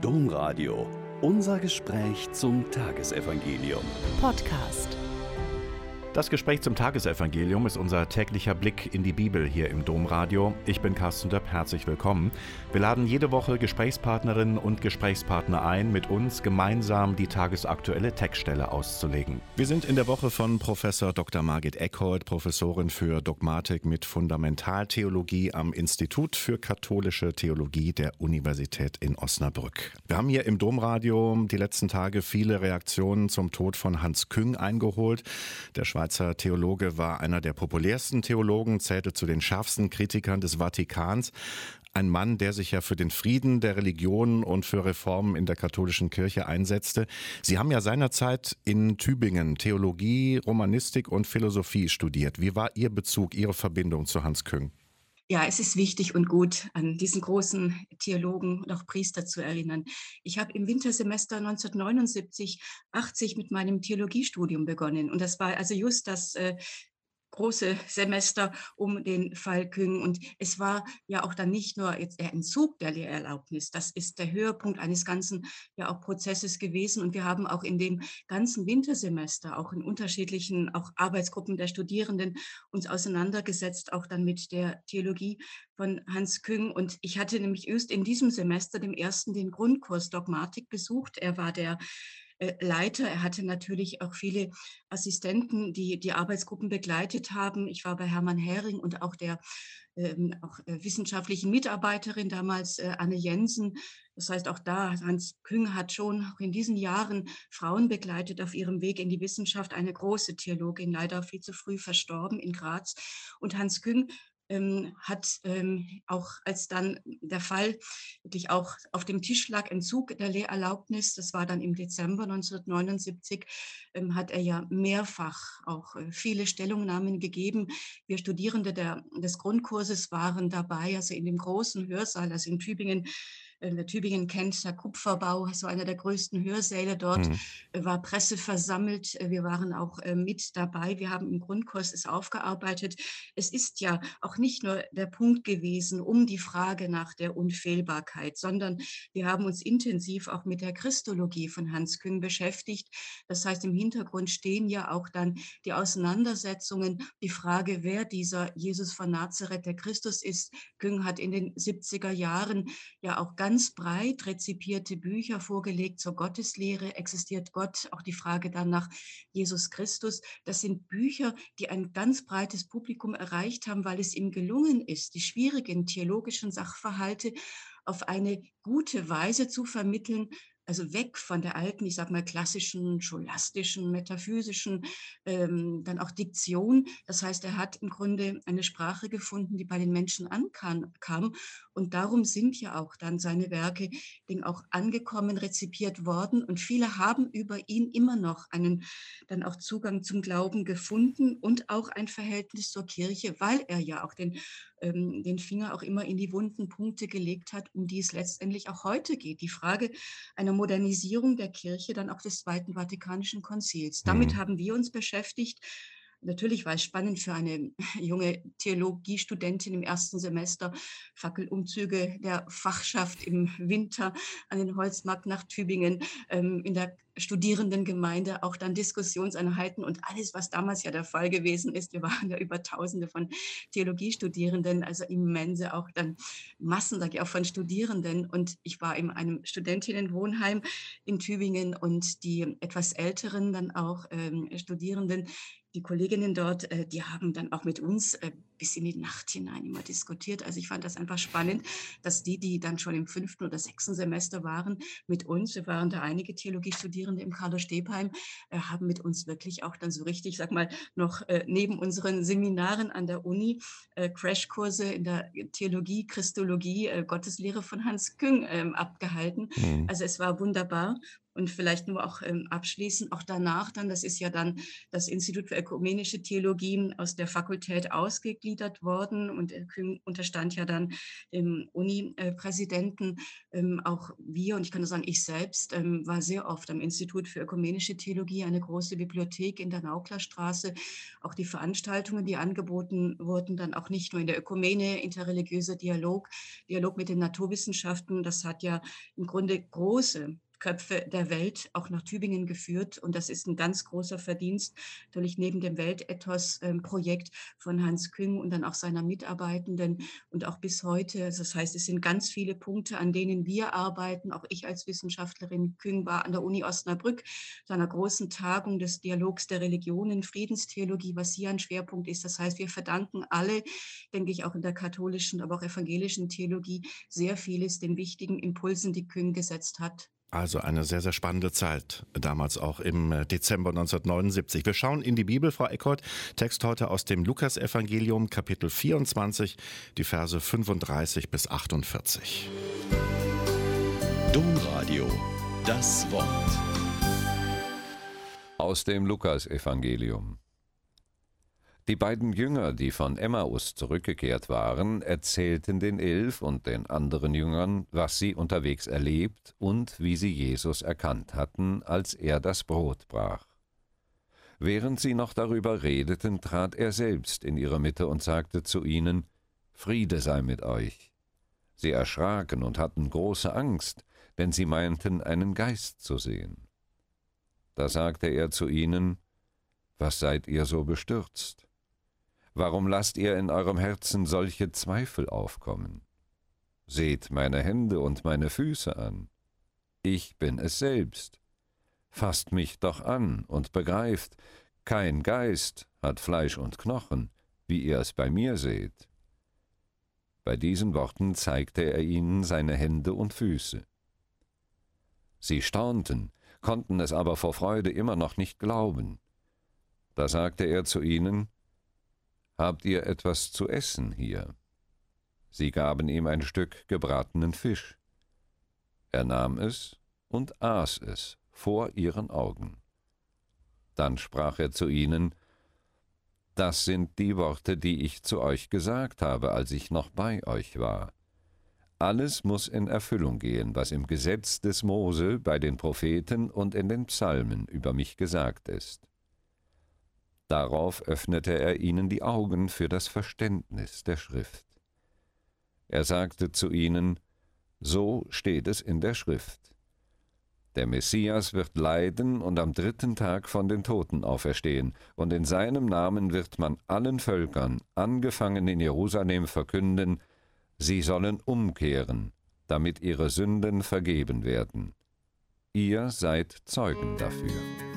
Domradio. Unser Gespräch zum Tagesevangelium. Podcast. Das Gespräch zum Tagesevangelium ist unser täglicher Blick in die Bibel hier im Domradio. Ich bin Carsten Döpp, herzlich willkommen. Wir laden jede Woche Gesprächspartnerinnen und Gesprächspartner ein, mit uns gemeinsam die tagesaktuelle Textstelle auszulegen. Wir sind in der Woche von Professor Dr. Margit Eckhold, Professorin für Dogmatik mit Fundamentaltheologie am Institut für katholische Theologie der Universität in Osnabrück. Wir haben hier im Domradio die letzten Tage viele Reaktionen zum Tod von Hans Küng eingeholt. Der Schweizer Theologe war einer der populärsten Theologen, zählte zu den schärfsten Kritikern des Vatikans. Ein Mann, der sich ja für den Frieden der Religionen und für Reformen in der katholischen Kirche einsetzte. Sie haben ja seinerzeit in Tübingen Theologie, Romanistik und Philosophie studiert. Wie war Ihr Bezug, Ihre Verbindung zu Hans Küng? Ja, es ist wichtig und gut, an diesen großen Theologen und auch Priester zu erinnern. Ich habe im Wintersemester 1979, 80 mit meinem Theologiestudium begonnen. Und das war also just das große Semester um den Fall Küng. Und es war ja auch dann nicht nur jetzt der Entzug der Lehrerlaubnis. Das ist der Höhepunkt eines ganzen ja auch Prozesses gewesen. Und wir haben auch in dem ganzen Wintersemester, auch in unterschiedlichen auch Arbeitsgruppen der Studierenden uns auseinandergesetzt, auch dann mit der Theologie von Hans Küng. Und ich hatte nämlich just in diesem Semester, dem ersten, den Grundkurs Dogmatik besucht. Er war der Leiter. Er hatte natürlich auch viele Assistenten, die die Arbeitsgruppen begleitet haben. Ich war bei Hermann Hering und auch der wissenschaftlichen Mitarbeiterin damals, Anne Jensen. Das heißt, auch da, Hans Küng hat schon auch in diesen Jahren Frauen begleitet auf ihrem Weg in die Wissenschaft. Eine große Theologin, leider viel zu früh verstorben in Graz. Und Hans Küng hat auch, als dann der Fall wirklich auch auf dem Tisch lag, Entzug der Lehrerlaubnis, das war dann im Dezember 1979, hat er ja mehrfach auch viele Stellungnahmen gegeben. Wir Studierende des Grundkurses waren dabei, also in dem großen Hörsaal, also in Tübingen. Tübingen kennt der Kupferbau, so einer der größten Hörsäle dort, war Presse versammelt. Wir waren auch mit dabei. Wir haben im Grundkurs es aufgearbeitet. Es ist ja auch nicht nur der Punkt gewesen um die Frage nach der Unfehlbarkeit, sondern wir haben uns intensiv auch mit der Christologie von Hans Küng beschäftigt. Das heißt, im Hintergrund stehen ja auch dann die Auseinandersetzungen, die Frage, wer dieser Jesus von Nazareth, der Christus ist. Küng hat in den 70er Jahren ja auch ganz breit rezipierte Bücher vorgelegt zur Gotteslehre. Existiert Gott? Auch die Frage dann nach Jesus Christus. Das sind Bücher, die ein ganz breites Publikum erreicht haben, weil es ihm gelungen ist, die schwierigen theologischen Sachverhalte auf eine gute Weise zu vermitteln, also weg von der alten, ich sag mal, klassischen, scholastischen, metaphysischen, dann auch Diktion. Das heißt, er hat im Grunde eine Sprache gefunden, die bei den Menschen ankam. Und darum sind ja auch dann seine Werke auch angekommen, rezipiert worden. Und viele haben über ihn immer noch einen dann auch Zugang zum Glauben gefunden und auch ein Verhältnis zur Kirche, weil er ja auch den Finger auch immer in die wunden Punkte gelegt hat, um die es letztendlich auch heute geht. Die Frage einer Modernisierung der Kirche, dann auch des Zweiten Vatikanischen Konzils. Damit haben wir uns beschäftigt. Natürlich war es spannend für eine junge Theologiestudentin im ersten Semester, Fackelumzüge der Fachschaft im Winter an den Holzmarkt nach Tübingen, in der Studierendengemeinde auch dann Diskussionseinheiten und alles, was damals ja der Fall gewesen ist. Wir waren ja über Tausende von Theologiestudierenden, also immense auch dann Massen, sage ich auch, von Studierenden. Und ich war in einem Studentinnenwohnheim in Tübingen und die etwas älteren dann auch Studierenden, die Kolleginnen dort, die haben dann auch mit uns bis in die Nacht hinein immer diskutiert. Also ich fand das einfach spannend, dass die dann schon im 5. oder 6. Semester waren, mit uns, wir waren da einige Theologiestudierende im Carlo Stepheim, haben mit uns wirklich auch dann so richtig, sag mal, noch neben unseren Seminaren an der Uni Crashkurse in der Theologie, Christologie, Gotteslehre von Hans Küng abgehalten. Also es war wunderbar. Und vielleicht nur auch abschließend, auch danach dann, das ist ja dann das Institut für ökumenische Theologie aus der Fakultät ausgegliedert worden und Küng unterstand ja dann dem Uni-Präsidenten. Auch wir, und ich kann nur sagen, ich selbst war sehr oft am Institut für ökumenische Theologie, eine große Bibliothek in der Nauklerstraße. Auch die Veranstaltungen, die angeboten wurden, dann auch nicht nur in der Ökumene, interreligiöser Dialog, Dialog mit den Naturwissenschaften, das hat ja im Grunde große Köpfe der Welt auch nach Tübingen geführt. Und das ist ein ganz großer Verdienst, natürlich neben dem Weltethos-Projekt von Hans Küng und dann auch seiner Mitarbeitenden und auch bis heute. Also das heißt, es sind ganz viele Punkte, an denen wir arbeiten. Auch ich als Wissenschaftlerin. Küng war an der Uni Osnabrück zu einer großen Tagung des Dialogs der Religionen, Friedenstheologie, was hier ein Schwerpunkt ist. Das heißt, wir verdanken alle, denke ich, auch in der katholischen, aber auch evangelischen Theologie sehr vieles den wichtigen Impulsen, die Küng gesetzt hat. Also eine sehr, sehr spannende Zeit, damals auch im Dezember 1979. Wir schauen in die Bibel, Frau Eckhold. Text heute aus dem Lukasevangelium, Kapitel 24, die Verse 35 bis 48. Domradio, das Wort. Aus dem Lukasevangelium. Die beiden Jünger, die von Emmaus zurückgekehrt waren, erzählten den 11 und den anderen Jüngern, was sie unterwegs erlebt und wie sie Jesus erkannt hatten, als er das Brot brach. Während sie noch darüber redeten, trat er selbst in ihre Mitte und sagte zu ihnen: Friede sei mit euch. Sie erschraken und hatten große Angst, denn sie meinten, einen Geist zu sehen. Da sagte er zu ihnen: Was seid ihr so bestürzt? Warum lasst ihr in eurem Herzen solche Zweifel aufkommen? Seht meine Hände und meine Füße an. Ich bin es selbst. Fasst mich doch an und begreift, kein Geist hat Fleisch und Knochen, wie ihr es bei mir seht. Bei diesen Worten zeigte er ihnen seine Hände und Füße. Sie staunten, konnten es aber vor Freude immer noch nicht glauben. Da sagte er zu ihnen: Habt ihr etwas zu essen hier? Sie gaben ihm ein Stück gebratenen Fisch. Er nahm es und aß es vor ihren Augen. Dann sprach er zu ihnen: Das sind die Worte, die ich zu euch gesagt habe, als ich noch bei euch war. Alles muss in Erfüllung gehen, was im Gesetz des Mose, bei den Propheten und in den Psalmen über mich gesagt ist. Darauf öffnete er ihnen die Augen für das Verständnis der Schrift. Er sagte zu ihnen: So steht es in der Schrift. Der Messias wird leiden und am 3. Tag von den Toten auferstehen, und in seinem Namen wird man allen Völkern, angefangen in Jerusalem, verkünden, sie sollen umkehren, damit ihre Sünden vergeben werden. Ihr seid Zeugen dafür.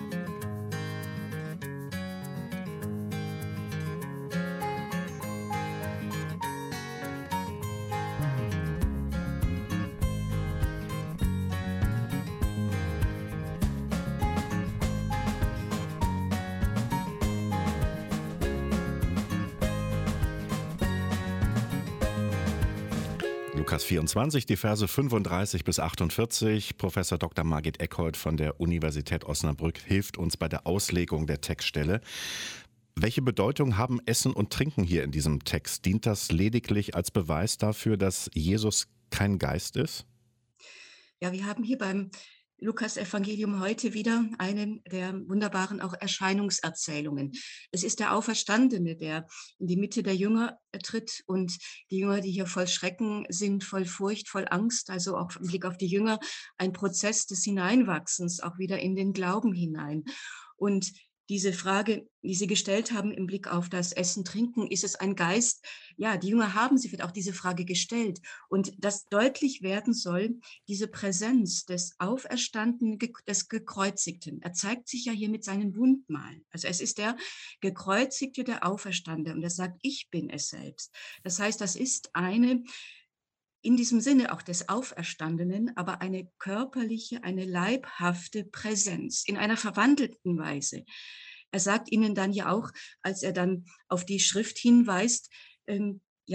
Lukas 24, die Verse 35 bis 48. Professor Dr. Margit Eckhold von der Universität Osnabrück hilft uns bei der Auslegung der Textstelle. Welche Bedeutung haben Essen und Trinken hier in diesem Text? Dient das lediglich als Beweis dafür, dass Jesus kein Geist ist? Ja, wir haben hier beim Lukas-Evangelium heute wieder eine der wunderbaren auch Erscheinungserzählungen. Es ist der Auferstandene, der in die Mitte der Jünger tritt, und die Jünger, die hier voll Schrecken sind, voll Furcht, voll Angst, also auch im Blick auf die Jünger, ein Prozess des Hineinwachsens, auch wieder in den Glauben hinein. Und diese Frage, die Sie gestellt haben im Blick auf das Essen, Trinken, ist es ein Geist? Ja, die Jünger haben sich auch diese Frage gestellt. Und dass deutlich werden soll, diese Präsenz des Auferstandenen, des Gekreuzigten. Er zeigt sich ja hier mit seinen Wundmalen. Also es ist der Gekreuzigte, der Auferstandene. Und er sagt, ich bin es selbst. Das heißt, das ist eine, in diesem Sinne auch des Auferstandenen, aber eine körperliche, eine leibhafte Präsenz in einer verwandelten Weise. Er sagt ihnen dann ja auch, als er dann auf die Schrift hinweist, ja,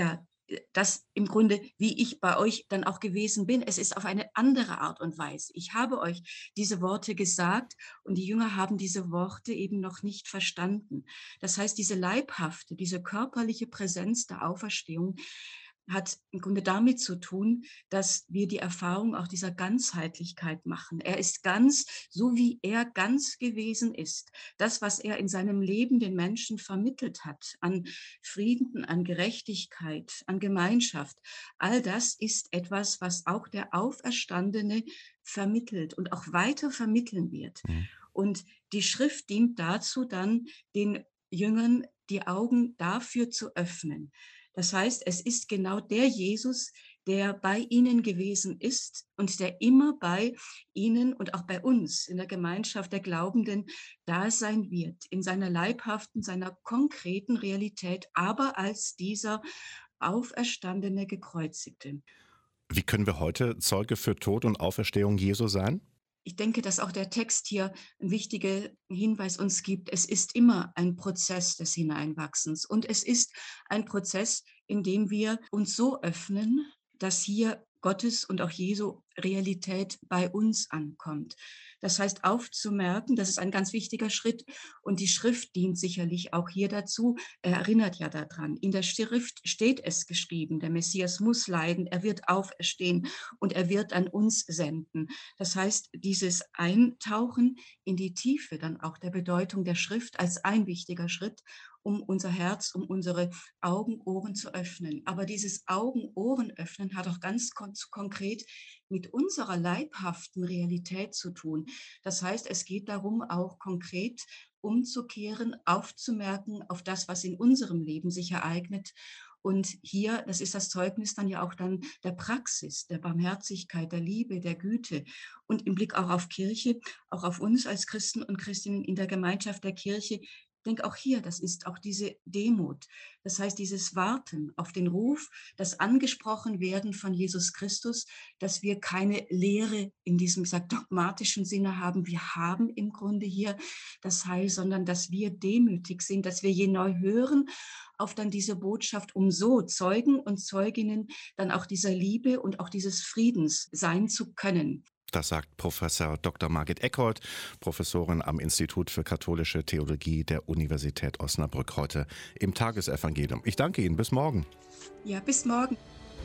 das im Grunde, wie ich bei euch dann auch gewesen bin. Es ist auf eine andere Art und Weise. Ich habe euch diese Worte gesagt und die Jünger haben diese Worte eben noch nicht verstanden. Das heißt, diese leibhafte, diese körperliche Präsenz der Auferstehung hat im Grunde damit zu tun, dass wir die Erfahrung auch dieser Ganzheitlichkeit machen. Er ist ganz, so wie er ganz gewesen ist. Das, was er in seinem Leben den Menschen vermittelt hat, an Frieden, an Gerechtigkeit, an Gemeinschaft, all das ist etwas, was auch der Auferstandene vermittelt und auch weiter vermitteln wird. Mhm. Und die Schrift dient dazu, dann den Jüngern die Augen dafür zu öffnen. Das heißt, es ist genau der Jesus, der bei ihnen gewesen ist und der immer bei ihnen und auch bei uns in der Gemeinschaft der Glaubenden da sein wird, in seiner leibhaften, seiner konkreten Realität, aber als dieser auferstandene Gekreuzigte. Wie können wir heute Zeuge für Tod und Auferstehung Jesu sein? Ich denke, dass auch der Text hier einen wichtigen Hinweis uns gibt. Es ist immer ein Prozess des Hineinwachsens und es ist ein Prozess, in dem wir uns so öffnen, dass hier Gottes und auch Jesu Realität bei uns ankommt. Das heißt, aufzumerken, das ist ein ganz wichtiger Schritt und die Schrift dient sicherlich auch hier dazu. Er erinnert ja daran. In der Schrift steht es geschrieben, der Messias muss leiden, er wird auferstehen und er wird an uns senden. Das heißt, dieses Eintauchen in die Tiefe dann auch der Bedeutung der Schrift als ein wichtiger Schritt, um unser Herz, um unsere Augen, Ohren zu öffnen. Aber dieses Augen, Ohren öffnen hat auch ganz konkret mit unserer leibhaften Realität zu tun. Das heißt, es geht darum, auch konkret umzukehren, aufzumerken auf das, was in unserem Leben sich ereignet. Und hier, das ist das Zeugnis dann ja auch dann der Praxis, der Barmherzigkeit, der Liebe, der Güte und im Blick auch auf Kirche, auch auf uns als Christen und Christinnen in der Gemeinschaft der Kirche. Ich denke auch hier, das ist auch diese Demut. Das heißt, dieses Warten auf den Ruf, das angesprochen werden von Jesus Christus, dass wir keine Lehre in diesem dogmatischen Sinne haben. Wir haben im Grunde hier das Heil, sondern dass wir demütig sind, dass wir je neu hören auf dann diese Botschaft, um so Zeugen und Zeuginnen dann auch dieser Liebe und auch dieses Friedens sein zu können. Das sagt Professor Dr. Margit Eckhold, Professorin am Institut für katholische Theologie der Universität Osnabrück, heute im Tagesevangelium. Ich danke Ihnen. Bis morgen. Ja, bis morgen.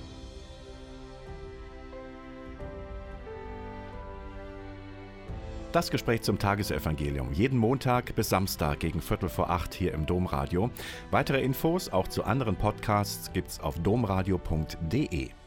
Das Gespräch zum Tagesevangelium. Jeden Montag bis Samstag gegen 7:45 hier im Domradio. Weitere Infos auch zu anderen Podcasts gibt's auf domradio.de.